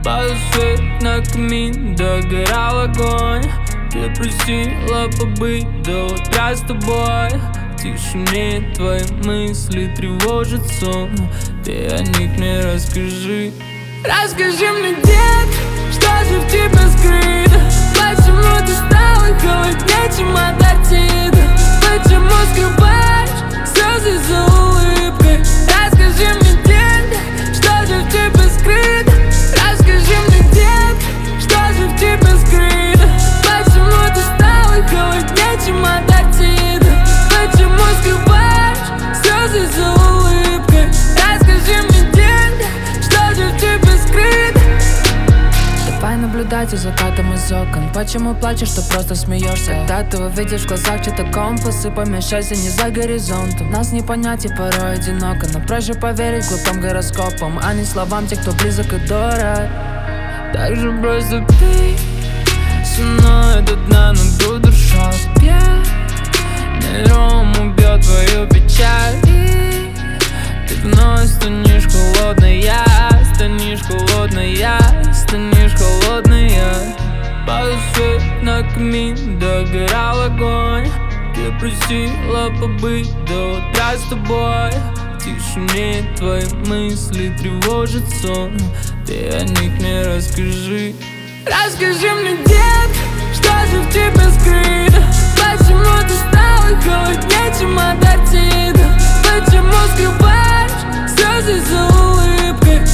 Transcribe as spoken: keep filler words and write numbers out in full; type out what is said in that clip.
Падал свет на камин, догорал огонь. Ты просила побыть до утра с тобой. В тишине твои мысли тревожат сон. Ты о них мне расскажи. Расскажи мне, дед, что же в тебе скрыто? Почему ты стала холоднее, чем Антарктида? Почему скрываешь слезы за улыбкой? Расскажи мне, дед, что же в тебе скрыто? Расскажи мне, дед, что же в тебе скрыто? Почему ты стала холоднее, чем Антарктида? Почему скрываешь слезы за улыбкой? Расскажи мне, дед, что же в тебе скрыто? Давай наблюдать за закатом из окон. Почему плачешь, что просто смеешься? Когда ты увидишь в глазах чей-то компас, и помещайся не за горизонтом. Нас не понять и порой одиноко, но проще поверить глупым гороскопам, а не словам тех, кто близок и дорог. Так же просто пей со мной до дна, но душа спьет. Нейром убьет твою печаль, и ты вновь станешь холодная. Станешь холодная, станешь холодная. Падал свет на камин, догорал огонь. Ты просила побыть до утра с тобой. В тишине твои мысли тревожат сон. Ты о них мне расскажи. Расскажи мне, дед, что же в тебе скрыто? Почему ты стала холоднее, чем Антарктида? Почему скрываешь слезы за улыбкой?